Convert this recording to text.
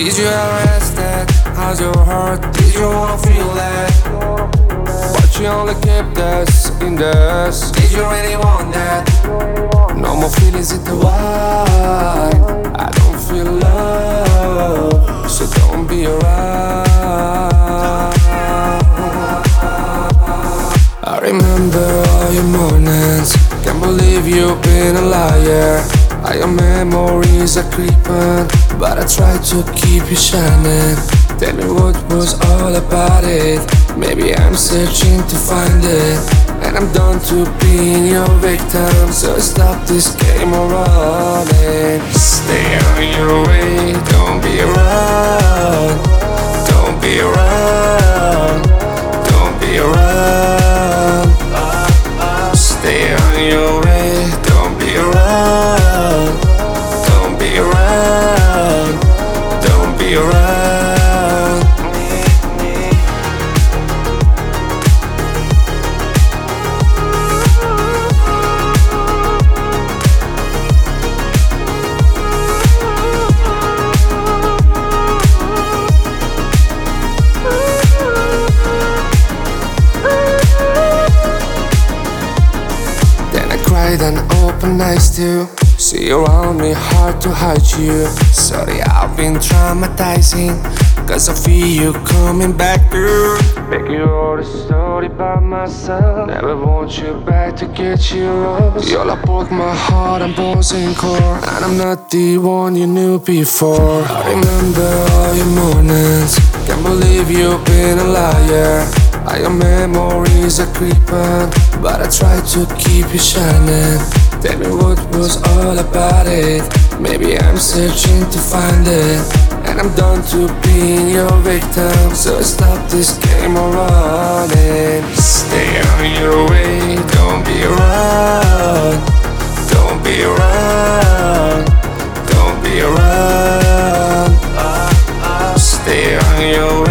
Did you ever ask that? How's your heart? Did you wanna feel that? But you only kept us in dust. Did you really want that? No more feelings in the wild. I don't feel love, so don't be around. I remember all your mornings. Can't believe you've been a liar. All your memories are creeping, but I try to keep you shining. Tell me what was all about it. Maybe I'm searching to find it, and I'm done to being your victim. So stop this game of running. Stay on your way, don't be around. Don't be around. Don't be around. Stay on your way, don't be around. Don't be around. Don't be around. And open eyes to see around me, hard to hide you. Sorry, I've been traumatizing, cause I feel you coming back through. Make you all the story by myself. Never want you back to get you lost. You're like broke my heart and bones and core, and I'm not the one you knew before. I remember all your mornings. Can't believe you've been a liar. All your memories are creeping, but I try to keep you shining. Tell me what was all about it. Maybe I'm searching to find it, and I'm done to being your victim. So stop this game of running. Stay on your way, don't be around. Don't be around. Don't be around. Stay on your way.